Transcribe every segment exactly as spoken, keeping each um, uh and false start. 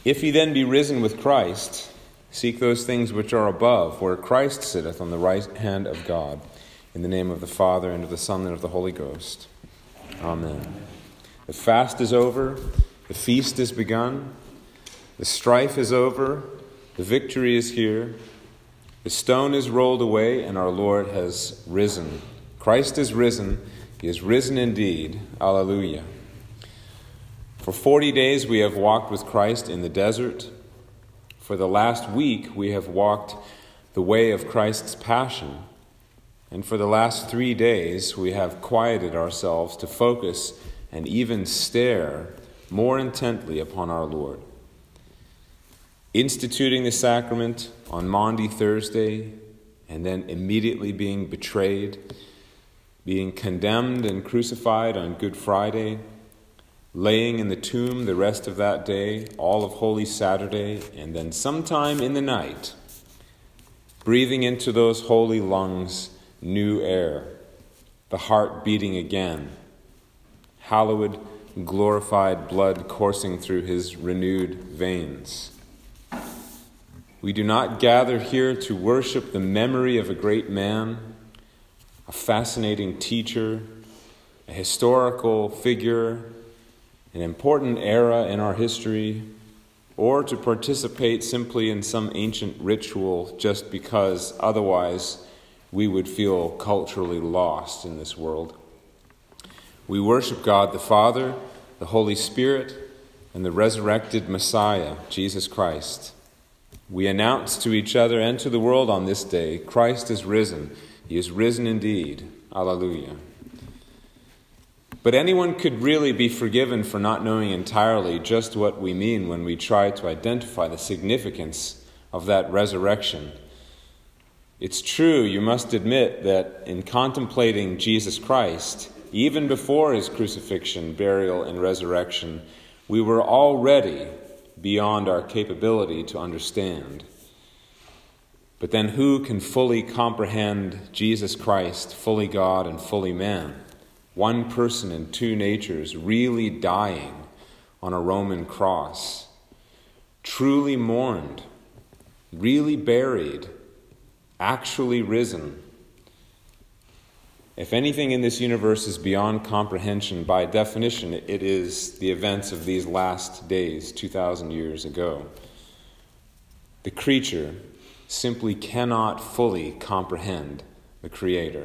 If ye then be risen with Christ, seek those things which are above, where Christ sitteth on the right hand of God. In the name of the Father, and of the Son, and of the Holy Ghost. Amen. The fast is over. The feast is begun. The strife is over. The victory is here. The stone is rolled away, and our Lord has risen. Christ is risen. He is risen indeed. Alleluia. For forty days we have walked with Christ in the desert. For the last week we have walked the way of Christ's passion. And for the last three days we have quieted ourselves to focus and even stare more intently upon our Lord. Instituting the sacrament on Maundy Thursday, and then immediately being betrayed, being condemned and crucified on Good Friday, laying in the tomb the rest of that day, all of Holy Saturday, and then sometime in the night, breathing into those holy lungs new air, the heart beating again, hallowed, glorified blood coursing through his renewed veins. We do not gather here to worship the memory of a great man, a fascinating teacher, a historical figure, an important era in our history, or to participate simply in some ancient ritual just because otherwise we would feel culturally lost in this world. We worship God the Father, the Holy Spirit, and the resurrected Messiah, Jesus Christ. We announce to each other and to the world on this day, Christ is risen. He is risen indeed. Alleluia. But anyone could really be forgiven for not knowing entirely just what we mean when we try to identify the significance of that resurrection. It's true, you must admit, that in contemplating Jesus Christ, even before his crucifixion, burial, and resurrection, we were already beyond our capability to understand. But then who can fully comprehend Jesus Christ, fully God and fully man? One person in two natures, really dying on a Roman cross, truly mourned, really buried, actually risen. If anything in this universe is beyond comprehension, by definition, it is the events of these last days, two thousand years ago. The creature simply cannot fully comprehend the Creator.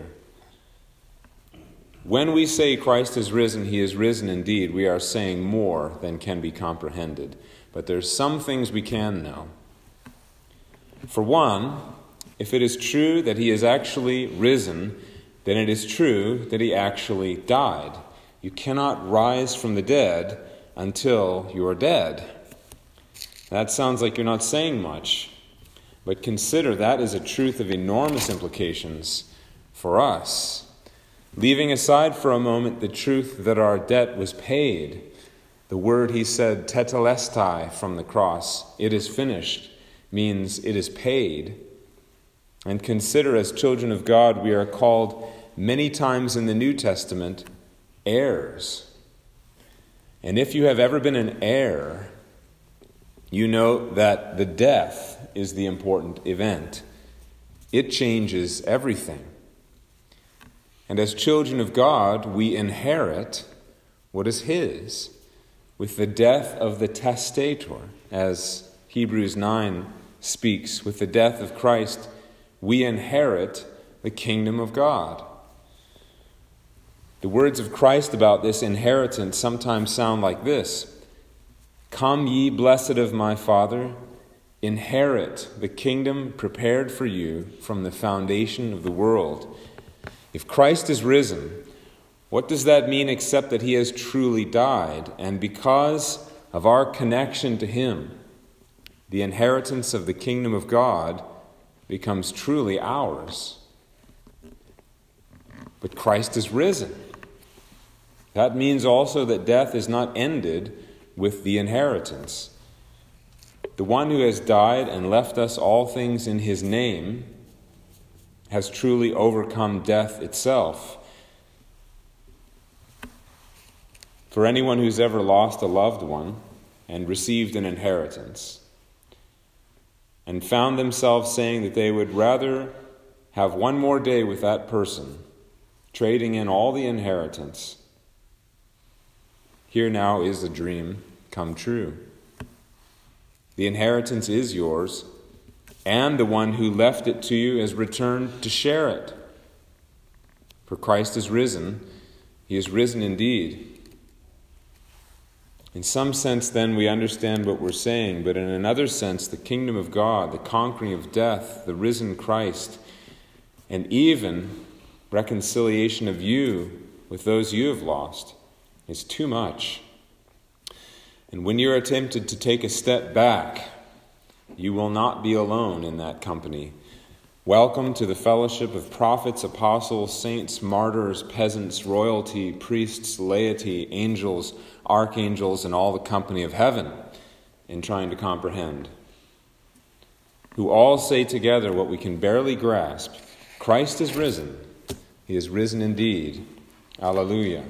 When we say Christ is risen, he is risen indeed, we are saying more than can be comprehended. But there's some things we can know. For one, if it is true that he is actually risen, then it is true that he actually died. You cannot rise from the dead until you are dead. That sounds like you're not saying much, but consider that is a truth of enormous implications for us. Leaving aside for a moment the truth that our debt was paid, the word he said, tetelestai, from the cross, it is finished, means it is paid. And consider, as children of God, we are called many times in the New Testament heirs. And if you have ever been an heir, you know that the death is the important event. It changes everything. And as children of God, we inherit what is his with the death of the testator, as Hebrews nine speaks. With the death of Christ, we inherit the kingdom of God. The words of Christ about this inheritance sometimes sound like this: Come ye blessed of my Father, inherit the kingdom prepared for you from the foundation of the world. If Christ is risen, what does that mean except that he has truly died? And because of our connection to him, the inheritance of the kingdom of God becomes truly ours. But Christ is risen. That means also that death is not ended with the inheritance. The one who has died and left us all things in his name has truly overcome death itself. For anyone who's ever lost a loved one, and received an inheritance, and found themselves saying that they would rather have one more day with that person, trading in all the inheritance. Here now is a dream come true. The inheritance is yours, and the one who left it to you has returned to share it. For Christ is risen. He is risen indeed. In some sense, then, we understand what we're saying, but in another sense, the kingdom of God, the conquering of death, the risen Christ, and even reconciliation of you with those you have lost is too much. And when you're tempted to take a step back, you will not be alone in that company. Welcome to the fellowship of prophets, apostles, saints, martyrs, peasants, royalty, priests, laity, angels, archangels, and all the company of heaven in trying to comprehend, who all say together what we can barely grasp: Christ is risen. He is risen indeed. Alleluia.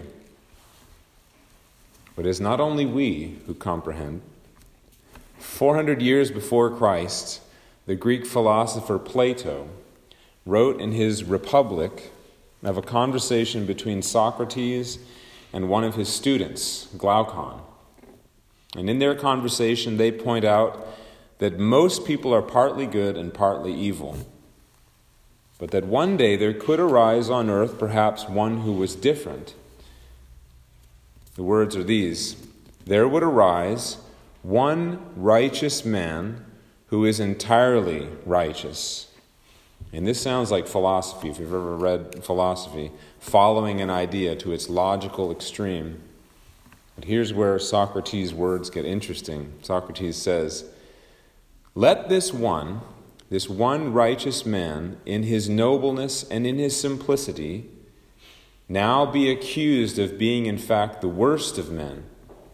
But it is not only we who comprehend. Four hundred years before Christ, the Greek philosopher Plato wrote in his Republic of a conversation between Socrates and one of his students, Glaucon. And in their conversation, they point out that most people are partly good and partly evil, but that one day there could arise on earth perhaps one who was different. The words are these: there would arise one righteous man who is entirely righteous. And this sounds like philosophy, if you've ever read philosophy, following an idea to its logical extreme. But here's where Socrates' words get interesting. Socrates says, let this one, this one righteous man, in his nobleness and in his simplicity, now be accused of being in fact the worst of men.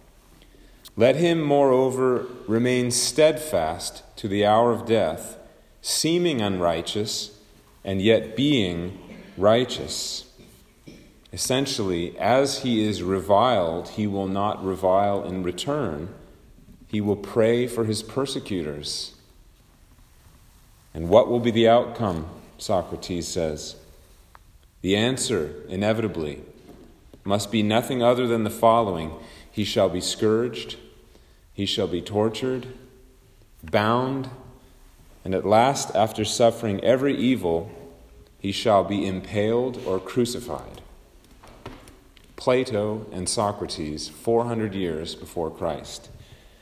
Let him, moreover, remain steadfast to the hour of death, seeming unrighteous, and yet being righteous. Essentially, as he is reviled, he will not revile in return. He will pray for his persecutors. And what will be the outcome, Socrates says? The answer, inevitably, must be nothing other than the following: he shall be scourged, he shall be tortured, bound, and at last, after suffering every evil, he shall be impaled or crucified. Plato and Socrates, four hundred years before Christ.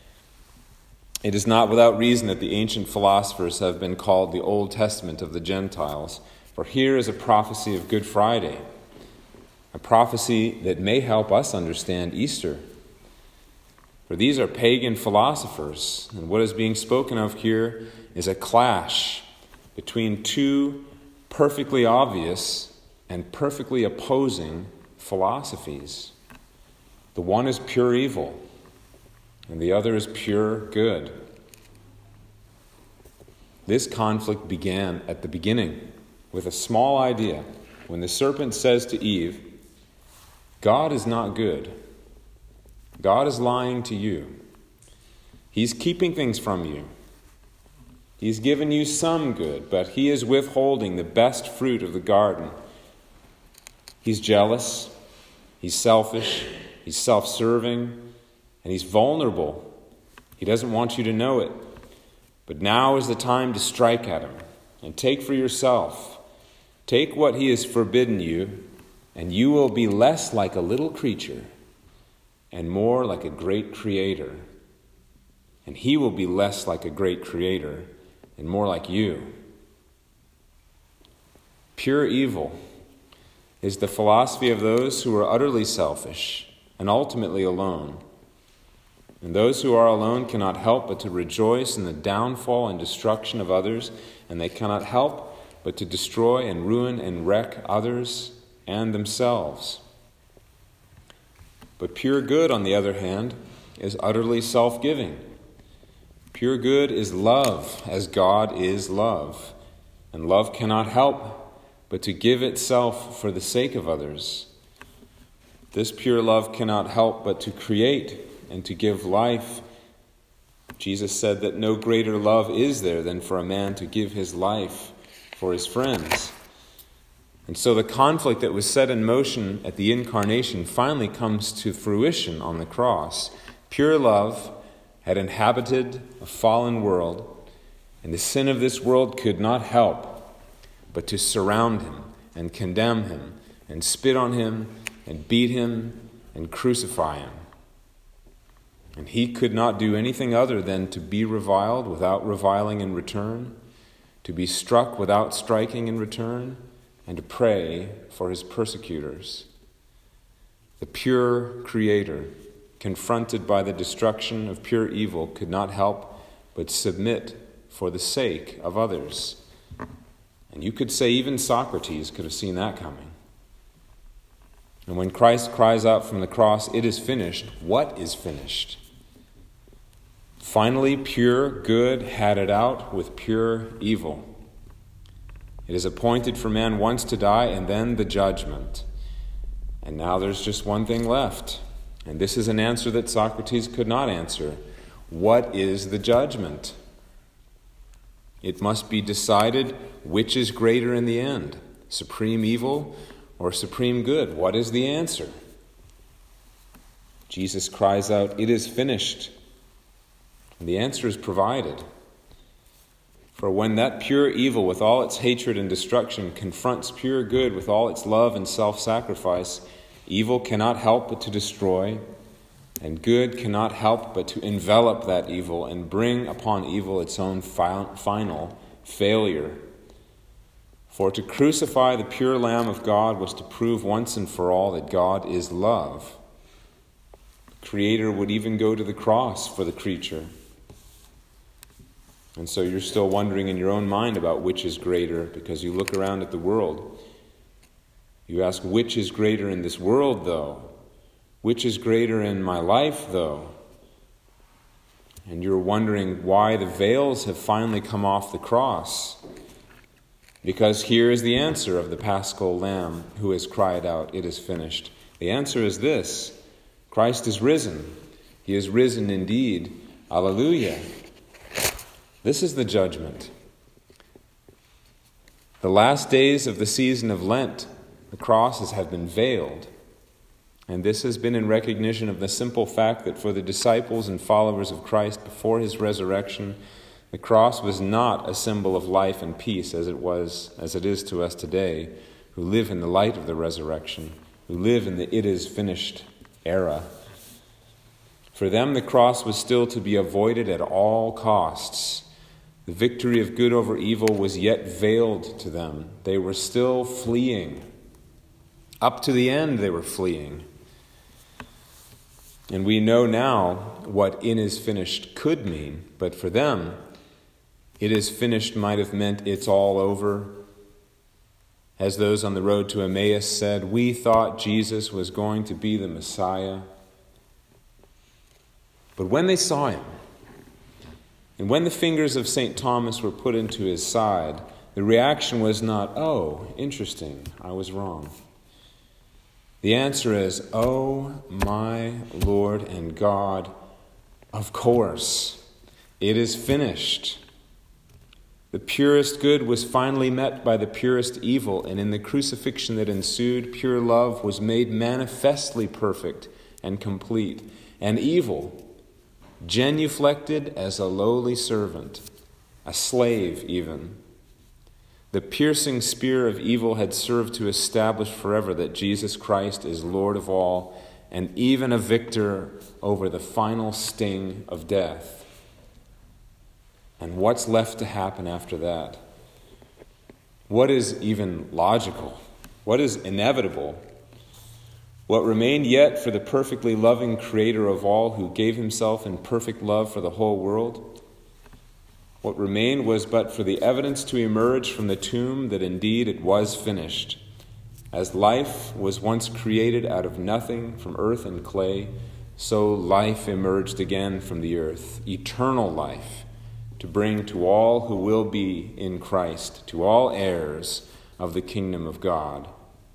It is not without reason that the ancient philosophers have been called the Old Testament of the Gentiles, for here is a prophecy of Good Friday, a prophecy that may help us understand Easter. For these are pagan philosophers, and what is being spoken of here is a clash between two perfectly obvious and perfectly opposing philosophies. The one is pure evil, and the other is pure good. This conflict began at the beginning with a small idea, when the serpent says to Eve, God is not good. God is lying to you. He's keeping things from you. He's given you some good, but he is withholding the best fruit of the garden. He's jealous, he's selfish, he's self-serving, and he's vulnerable. He doesn't want you to know it. But now is the time to strike at him and take for yourself. Take what he has forbidden you, and you will be less like a little creature and more like a great creator. And he will be less like a great creator and more like you. Pure evil is the philosophy of those who are utterly selfish and ultimately alone. And those who are alone cannot help but to rejoice in the downfall and destruction of others, and they cannot help but to destroy and ruin and wreck others and themselves. But pure good, on the other hand, is utterly self-giving. Pure good is love, as God is love. And love cannot help but to give itself for the sake of others. This pure love cannot help but to create and to give life Jesus said that no greater love is there than for a man to give his life for his friends. And so the conflict that was set in motion at the incarnation finally comes to fruition on the cross. Pure love had inhabited a fallen world, and the sin of this world could not help but to surround him and condemn him and spit on him and beat him and crucify him. And he could not do anything other than to be reviled without reviling in return, to be struck without striking in return, and to pray for his persecutors. The pure Creator, confronted by the destruction of pure evil, could not help but submit for the sake of others. And you could say even Socrates could have seen that coming. And when Christ cries out from the cross, "It is finished," what is finished? Finally, pure good had it out with pure evil. It is appointed for man once to die and then the judgment. And now there's just one thing left. And this is an answer that Socrates could not answer. What is the judgment? It must be decided which is greater in the end, supreme evil or supreme good. What is the answer? Jesus cries out, "It is finished." And the answer is provided. For when that pure evil with all its hatred and destruction confronts pure good with all its love and self-sacrifice, evil cannot help but to destroy, and good cannot help but to envelop that evil and bring upon evil its own fi- final failure. For to crucify the pure Lamb of God was to prove once and for all that God is love. The Creator would even go to the cross for the creature. And so you're still wondering in your own mind about which is greater, because you look around at the world. You ask, which is greater in this world, though? Which is greater in my life, though? And you're wondering why the veils have finally come off the cross. Because here is the answer of the Paschal Lamb who has cried out, "It is finished." The answer is this: Christ is risen. He is risen indeed. Alleluia. This is the judgment. The last days of the season of Lent, the crosses have been veiled. And this has been in recognition of the simple fact that for the disciples and followers of Christ before his resurrection, the cross was not a symbol of life and peace as it was, as it is to us today, who live in the light of the resurrection, who live in the "it is finished" era. For them, the cross was still to be avoided at all costs. The victory of good over evil was yet veiled to them. They were still fleeing. Up to the end, they were fleeing. And we know now what "it is finished" could mean, but for them, "it is finished" might have meant it's all over. As those on the road to Emmaus said, we thought Jesus was going to be the Messiah. But when they saw him, and when the fingers of Saint Thomas were put into his side, the reaction was not, "Oh, interesting, I was wrong." The answer is, "Oh, my Lord and God, of course, it is finished." The purest good was finally met by the purest evil, and in the crucifixion that ensued, pure love was made manifestly perfect and complete, and evil genuflected as a lowly servant, a slave even. The piercing spear of evil had served to establish forever that Jesus Christ is Lord of all, and even a victor over the final sting of death. And what's left to happen after that? What is even logical? What is inevitable? What remained yet for the perfectly loving Creator of all, who gave himself in perfect love for the whole world? What remained was but for the evidence to emerge from the tomb that indeed it was finished. As life was once created out of nothing from earth and clay, so life emerged again from the earth, eternal life, to bring to all who will be in Christ, to all heirs of the kingdom of God.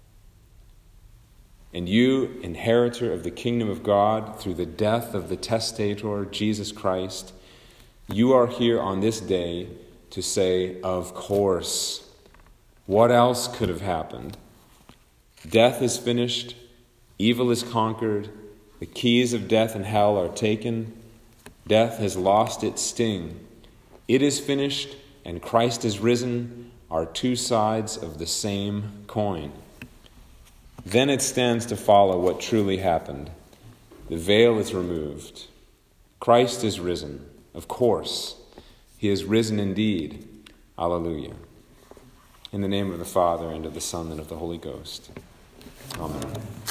And you, inheritor of the kingdom of God, through the death of the testator, Jesus Christ, You are here on this day to say, of course. What else could have happened? Death is finished. Evil is conquered. The keys of death and hell are taken. Death has lost its sting. It is finished, and Christ is risen, are two sides of the same coin. Then it stands to follow what truly happened. The veil is removed. Christ is risen. Of course, he is risen indeed. Alleluia. In the name of the Father, and of the Son, and of the Holy Ghost. Amen.